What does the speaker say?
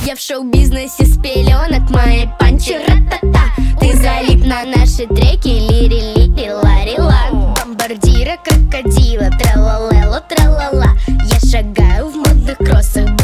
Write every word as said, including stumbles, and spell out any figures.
Я в шоу-бизнесе с пеленок, мои панчи ра-та-та. Ты залип на наши треки, лири-лири-лари-ла. Бомбардира, крокодила, тра-ла-лело, тра-ла-ла. Я шагаю в модных кроссах.